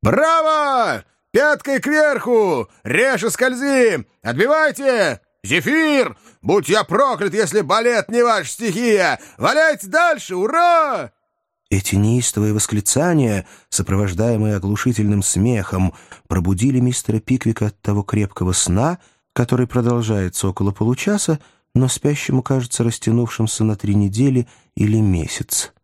«Браво! Пяткой кверху! Реже скользи! Отбивайте! Зефир! Будь я проклят, если балет не ваша стихия! Валяйте дальше! Ура!» Эти неистовые восклицания, сопровождаемые оглушительным смехом, пробудили мистера Пиквика от того крепкого сна, который продолжается около получаса, но спящему кажется растянувшимся на 3 недели или месяц.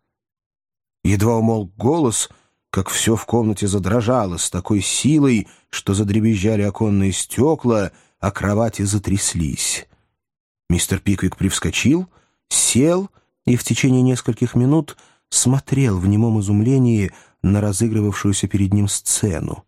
Едва умолк голос, как все в комнате задрожало с такой силой, что задребезжали оконные стекла, а кровати затряслись. Мистер Пиквик привскочил, сел и в течение нескольких минут смотрел в немом изумлении на разыгрывавшуюся перед ним сцену.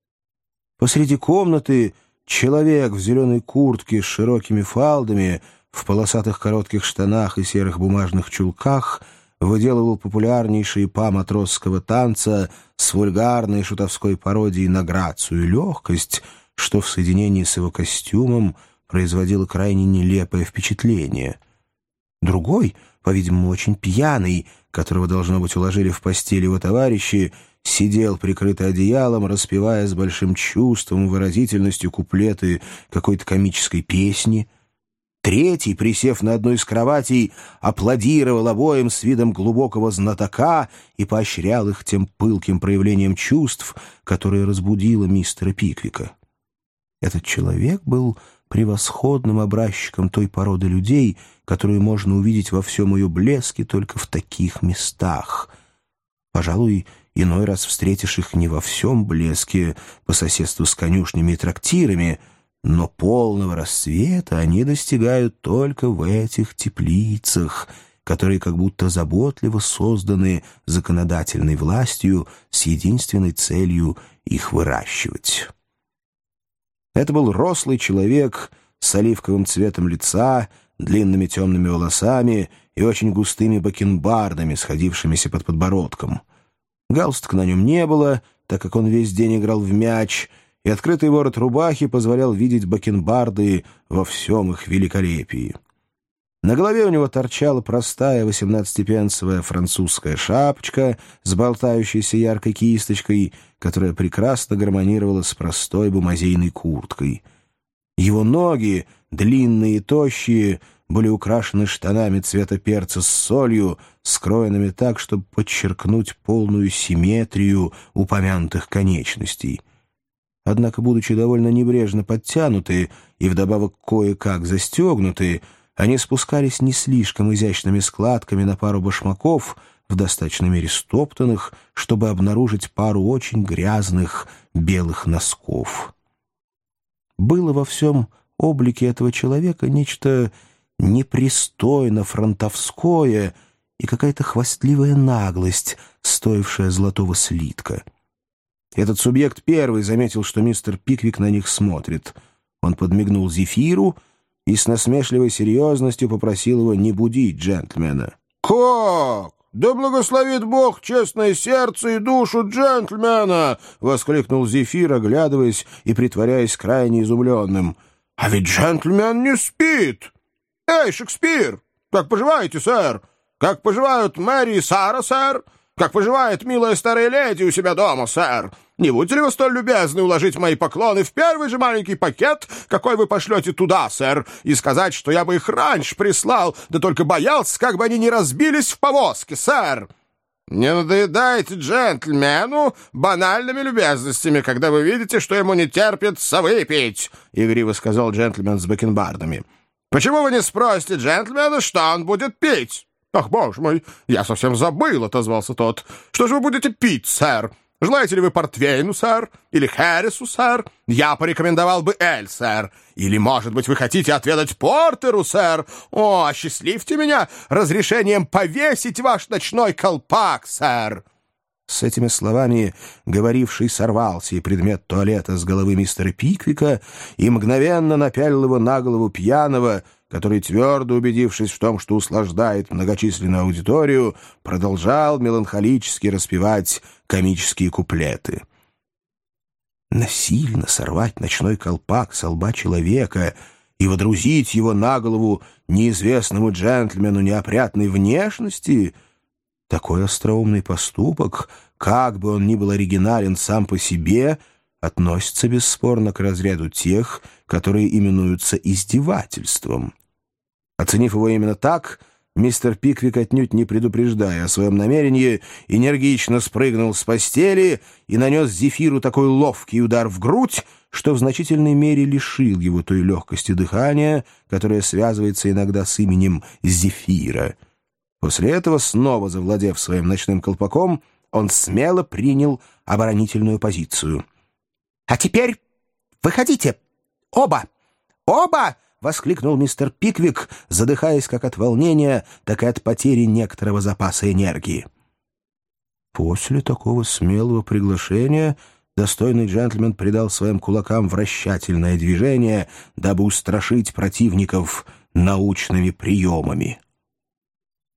Посреди комнаты человек в зеленой куртке с широкими фалдами, в полосатых коротких штанах и серых бумажных чулках выделывал популярнейшие па матросского танца с вульгарной шутовской пародией на грацию и легкость, что в соединении с его костюмом производило крайне нелепое впечатление. Другой, по-видимому, очень пьяный, которого, должно быть, уложили в постель его товарищи, сидел, прикрытый одеялом, распевая с большим чувством и выразительностью куплеты какой-то комической песни. Третий, присев на одну из кроватей, аплодировал обоим с видом глубокого знатока и поощрял их тем пылким проявлением чувств, которое разбудило мистера Пиквика. Этот человек был превосходным образчиком той породы людей, которую можно увидеть во всем ее блеске только в таких местах. Пожалуй, иной раз встретишь их не во всем блеске по соседству с конюшнями и трактирами, но полного рассвета они достигают только в этих теплицах, которые как будто заботливо созданы законодательной властью с единственной целью их выращивать. Это был рослый человек с оливковым цветом лица, длинными темными волосами и очень густыми бакенбардами, сходившимися под подбородком. Галстука на нем не было, так как он весь день играл в мяч, и открытый ворот рубахи позволял видеть бакенбарды во всем их великолепии. На голове у него торчала простая 18-пенсовая французская шапочка с болтающейся яркой кисточкой, которая прекрасно гармонировала с простой бумазейной курткой. Его ноги, длинные и тощие, были украшены штанами цвета перца с солью, скроенными так, чтобы подчеркнуть полную симметрию упомянутых конечностей. Однако, будучи довольно небрежно подтянуты и вдобавок кое-как застегнуты, они спускались не слишком изящными складками на пару башмаков, в достаточной мере стоптанных, чтобы обнаружить пару очень грязных белых носков. Было во всем облике этого человека нечто непристойно фронтовское и какая-то хвастливая наглость, стоившая золотого слитка. Этот субъект первый заметил, что мистер Пиквик на них смотрит. Он подмигнул Зефиру и с насмешливой серьезностью попросил его не будить джентльмена. «Как? Да благословит Бог честное сердце и душу джентльмена!» — воскликнул Зефир, оглядываясь и притворяясь крайне изумленным. «А ведь джентльмен не спит! Эй, Шекспир! Как поживаете, сэр? Как поживают Мэри и Сара, сэр? Как поживает милая старая леди у себя дома, сэр? Не будете ли вы столь любезны уложить мои поклоны в первый же маленький пакет, какой вы пошлете туда, сэр, и сказать, что я бы их раньше прислал, да только боялся, как бы они не разбились в повозке, сэр? Не надоедайте джентльмену банальными любезностями, когда вы видите, что ему не терпится выпить, — игриво сказал джентльмен с бакенбардами. Почему вы не спросите джентльмена, что он будет пить? «Ах, боже мой, я совсем забыл», — отозвался тот. «Что же вы будете пить, сэр? Желаете ли вы портвейну, сэр? Или хересу, сэр? Я порекомендовал бы эль, сэр. Или, может быть, вы хотите отведать портеру, сэр? О, осчастливьте меня разрешением повесить ваш ночной колпак, сэр!» С этими словами говоривший сорвался и предмет туалета с головы мистера Пиквика и мгновенно напялил его на голову пьяного, который, твердо убедившись в том, что услаждает многочисленную аудиторию, продолжал меланхолически распевать комические куплеты. Насильно сорвать ночной колпак со лба человека и водрузить его на голову неизвестному джентльмену неопрятной внешности — такой остроумный поступок как бы он ни был оригинален сам по себе, относится бесспорно к разряду тех, которые именуются издевательством. Оценив его именно так, мистер Пиквик, отнюдь не предупреждая о своем намерении, энергично спрыгнул с постели и нанес Зефиру такой ловкий удар в грудь, что в значительной мере лишил его той легкости дыхания, которая связывается иногда с именем Зефира. После этого, снова завладев своим ночным колпаком, он смело принял оборонительную позицию. «А теперь выходите! Оба! Оба!» — воскликнул мистер Пиквик, задыхаясь как от волнения, так и от потери некоторого запаса энергии. После такого смелого приглашения достойный джентльмен придал своим кулакам вращательное движение, дабы устрашить противников научными приемами.